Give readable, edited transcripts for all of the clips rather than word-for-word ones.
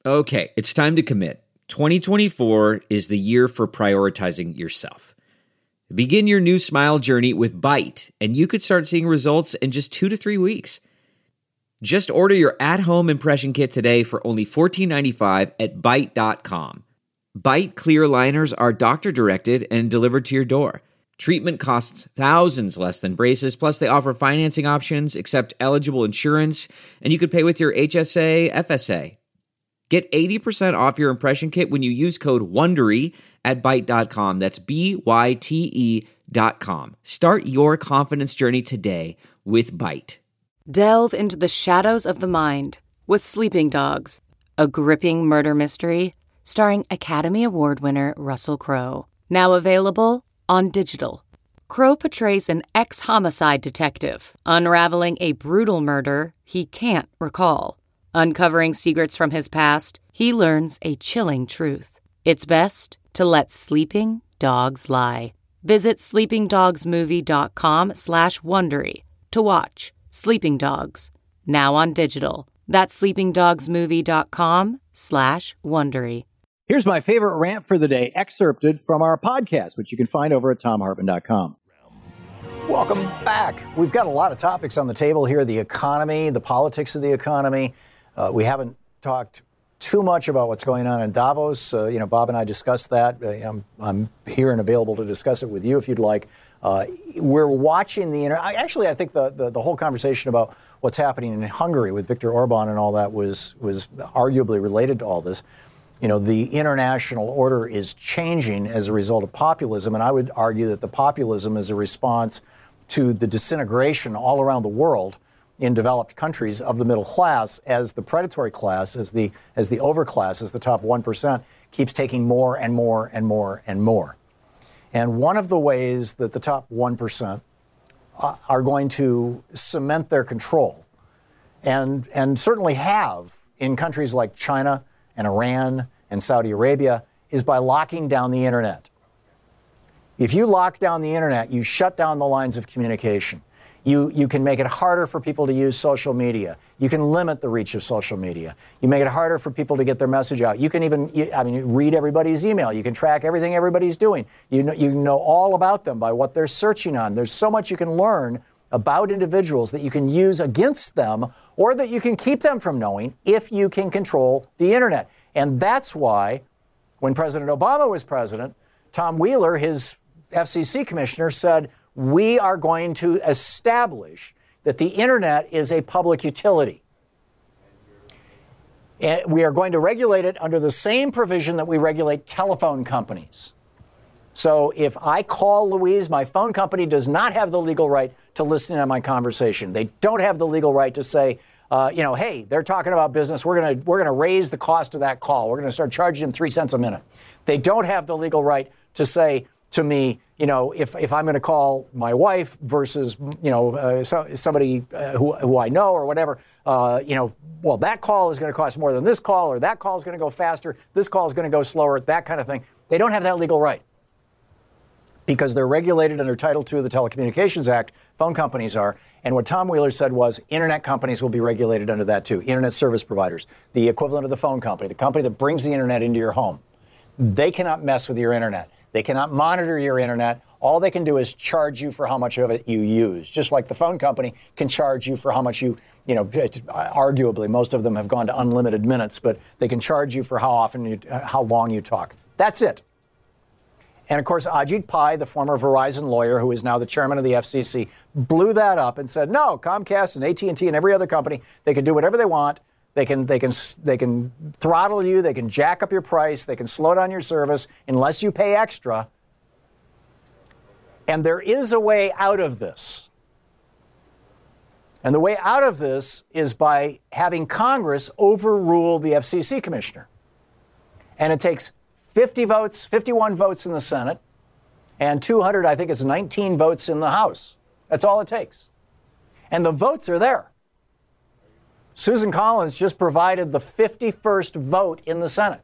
Okay, it's time to commit. 2024 is the year for prioritizing yourself. Begin your new smile journey with Byte, and you could start seeing results in just 2 to 3 weeks. Just order your at-home impression kit today for only $14.95 at Byte.com. Byte clear liners are doctor-directed and delivered to your door. Treatment costs thousands less than braces, plus they offer financing options, accept eligible insurance, and you could pay with your HSA, FSA. Get 80% off your impression kit when you use code WONDERY at Byte.com. That's BYTE.com. Start your confidence journey today with Byte. Delve into the shadows of the mind with Sleeping Dogs, a gripping murder mystery starring Academy Award winner Russell Crowe. Now available on digital. Crowe portrays an ex-homicide detective unraveling a brutal murder he can't recall. Uncovering secrets from his past, he learns a chilling truth. It's best to let sleeping dogs lie. Visit sleepingdogsmovie.com/Wondery to watch Sleeping Dogs, now on digital. That's sleepingdogsmovie.com/Wondery. Here's my favorite rant for the day, excerpted from our podcast, which you can find over at TomHartman.com. Welcome back. We've got a lot of topics on the table here, the economy, the politics of the economy. We haven't talked too much about what's going on in Davos. Bob and I discussed that. I'm here and available to discuss it with you if you'd like. We're watching I think the whole conversation about what's happening in Hungary with Viktor Orban and all that was arguably related to all this. You know, the international order is changing as a result of populism, and I would argue that the populism is a response to the disintegration all around the world in developed countries of the middle class, as the predatory class, as the overclass, as the top 1%, keeps taking more and more and more and more. And one of the ways that the top 1% are going to cement their control, and certainly have in countries like China and Iran and Saudi Arabia, is by locking down the internet. If you lock down the internet, you shut down the lines of communication. You can make it harder for people to use social media. You can limit the reach of social media. You make it harder for people to get their message out. You can even, read everybody's email. You can track everything everybody's doing. You know all about them by what they're searching on. There's so much you can learn about individuals that you can use against them, or that you can keep them from knowing if you can control the internet. And that's why, when President Obama was president, Tom Wheeler, his FCC commissioner, said, we are going to establish that the internet is a public utility. And we are going to regulate it under the same provision that we regulate telephone companies. So if I call Louise, my phone company does not have the legal right to listen to my conversation. They don't have the legal right to say, hey, they're talking about business. We're gonna raise the cost of that call. We're going to start charging them 3 cents a minute. They don't have the legal right to say to me, if I'm going to call my wife versus, somebody who I know or whatever, that call is going to cost more than this call, or that call is going to go faster, this call is going to go slower, that kind of thing. They don't have that legal right because they're regulated under Title II of the Telecommunications Act. Phone companies are. And what Tom Wheeler said was internet companies will be regulated under that too. Internet service providers, the equivalent of the phone company, the company that brings the internet into your home. They cannot mess with your internet. They cannot monitor your internet. All they can do is charge you for how much of it you use, just like the phone company can charge you for how much arguably, most of them have gone to unlimited minutes, but they can charge you for how long you talk. That's it. And of course, Ajit Pai, the former Verizon lawyer, who is now the chairman of the FCC, blew that up and said, no, Comcast and AT&T and every other company, they can do whatever they want. They can throttle you. They can jack up your price. They can slow down your service unless you pay extra. And there is a way out of this. And the way out of this is by having Congress overrule the FCC commissioner. And it takes 51 votes in the Senate, and 19 votes in the House. That's all it takes. And the votes are there. Susan Collins just provided the 51st vote in the Senate.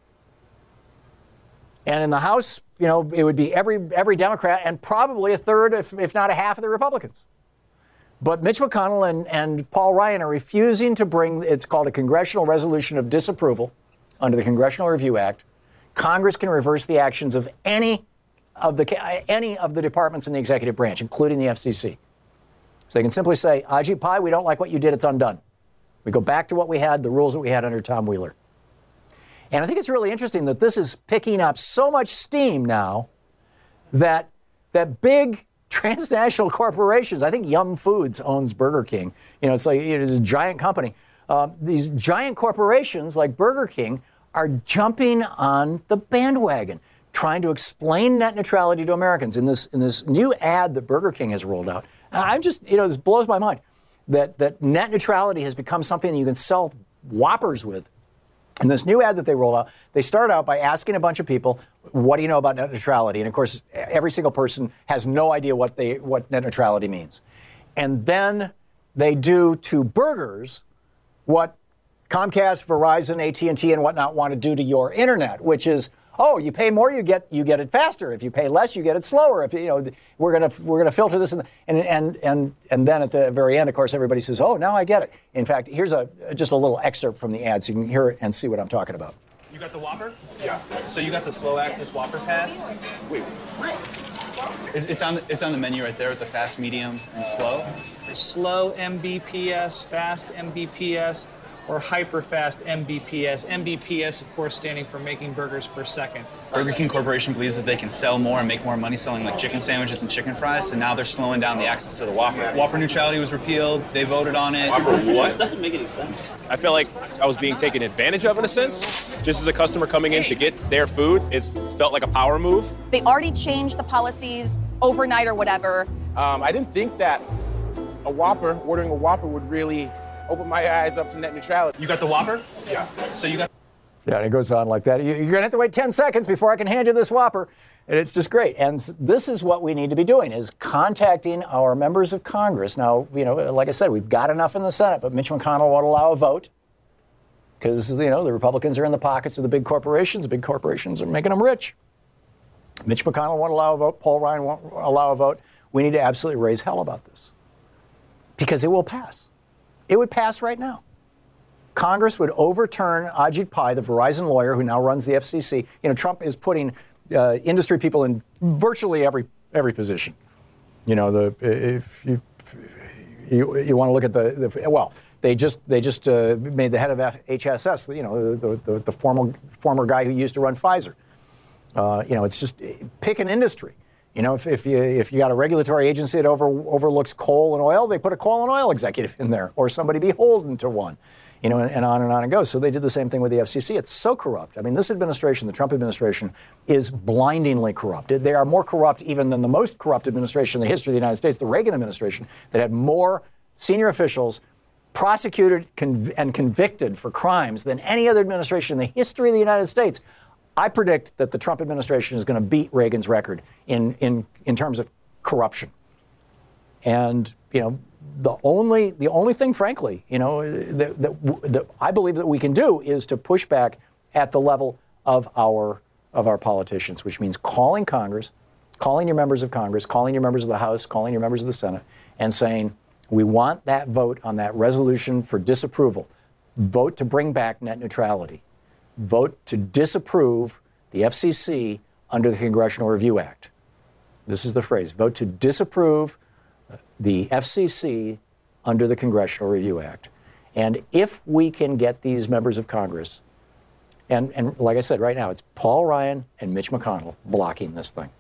And in the House, it would be every Democrat and probably a third, if not a half of the Republicans. But Mitch McConnell and Paul Ryan are refusing to bring, it's called a congressional resolution of disapproval, under the Congressional Review Act, Congress can reverse the actions of any of the departments in the executive branch, including the FCC. So they can simply say, Ajit Pai, we don't like what you did. It's undone. We go back to what we had, the rules that we had under Tom Wheeler. And I think it's really interesting that this is picking up so much steam now that big transnational corporations, I think Yum Foods owns Burger King. It's like it's a giant company. These giant corporations like Burger King are jumping on the bandwagon, trying to explain net neutrality to Americans. In this new ad that Burger King has rolled out, I'm just, this blows my mind that net neutrality has become something that you can sell Whoppers with. In this new ad that they rolled out, they start out by asking a bunch of people, what do you know about net neutrality? And of course, every single person has no idea what net neutrality means. And then they do to burgers what Comcast, Verizon, AT&T, and whatnot want to do to your internet, which is, you pay more, you get it faster. If you pay less, you get it slower. If we're gonna filter this, and then at the very end, of course, everybody says, "Oh, now I get it." In fact, here's just a little excerpt from the ad, so you can hear it and see what I'm talking about. You got the Whopper? Yeah. So you got the slow access Whopper pass? Wait, what? It's on the menu right there with the fast, medium, and slow. Slow Mbps, fast Mbps, or hyper-fast Mbps. Mbps, of course, standing for making burgers per second. Burger King Corporation believes that they can sell more and make more money selling like chicken sandwiches and chicken fries, so now they're slowing down the access to the Whopper. Whopper neutrality was repealed. They voted on it. Whopper what? This doesn't make any sense. I felt like I was being taken advantage of in a sense. Just as a customer coming in to get their food, it felt like a power move. They already changed the policies overnight or whatever. I didn't think that ordering a Whopper would really open my eyes up to net neutrality. You got the Whopper? Yeah. So you got... Yeah, and it goes on like that. You're going to have to wait 10 seconds before I can hand you this Whopper. And it's just great. And this is what we need to be doing, is contacting our members of Congress. Now, like I said, we've got enough in the Senate, but Mitch McConnell won't allow a vote because, the Republicans are in the pockets of the big corporations. The big corporations are making them rich. Mitch McConnell won't allow a vote. Paul Ryan won't allow a vote. We need to absolutely raise hell about this because it will pass. It would pass right now. Congress would overturn Ajit Pai, the Verizon lawyer who now runs the FCC. Trump is putting industry people in virtually every position. If you want to look at they just made the head of HSS, the former guy who used to run Pfizer. It's just pick an industry. If you got a regulatory agency that overlooks coal and oil, they put a coal and oil executive in there, or somebody beholden to one, and on it goes. So they did the same thing with the FCC. It's so corrupt. I mean, this administration, the Trump administration, is blindingly corrupt. They are more corrupt even than the most corrupt administration in the history of the United States, the Reagan administration, that had more senior officials prosecuted and convicted for crimes than any other administration in the history of the United States. I predict that the Trump administration is going to beat Reagan's record in terms of corruption. And, the only thing, frankly, that I believe that we can do is to push back at the level of our politicians, which means calling Congress, calling your members of Congress, calling your members of the House, calling your members of the Senate, and saying, we want that vote on that resolution for disapproval. Vote to bring back net neutrality. Vote to disapprove the FCC under the Congressional Review Act. This is the phrase. Vote to disapprove the FCC under the Congressional Review Act. And if we can get these members of Congress, and like I said, right now, it's Paul Ryan and Mitch McConnell blocking this thing.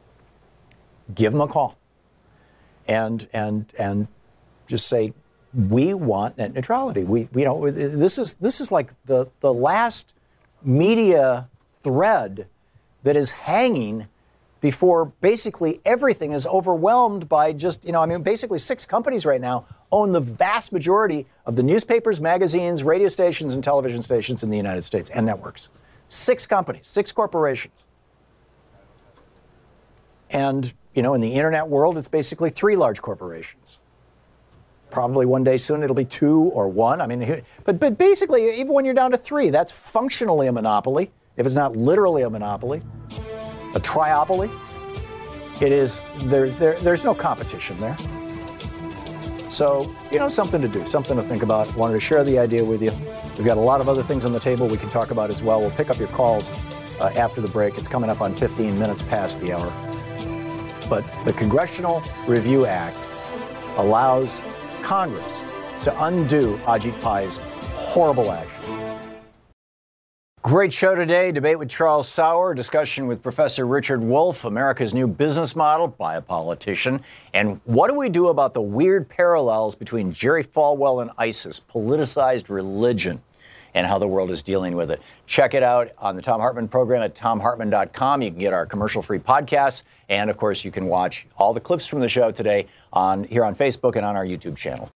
Give them a call. And just say, we want net neutrality. This is like the last media thread that is hanging before basically everything is overwhelmed by just, basically 6 companies right now own the vast majority of the newspapers, magazines, radio stations, and television stations in the United States and networks. 6 companies, 6 corporations. And, in the internet world, it's basically 3 large corporations. Probably one day soon it'll be 2 or 1. But basically, even when you're down to 3, that's functionally a monopoly, if it's not literally a monopoly, a triopoly. It is there's no competition there. So, something to do, something to think about. Wanted to share the idea with you. We've got a lot of other things on the table we can talk about as well. We'll pick up your calls after the break. It's coming up on 15 minutes past the hour. But the Congressional Review Act allows Congress to undo Ajit Pai's horrible action. Great show today. Debate with Charles Sauer, discussion with Professor Richard Wolff, America's new business model by a politician. And what do we do about the weird parallels between Jerry Falwell and ISIS, politicized religion, and how the world is dealing with it? Check it out on the Thom Hartmann program at thomhartmann.com. You can get our commercial-free podcasts. And, of course, you can watch all the clips from the show today here on Facebook and on our YouTube channel.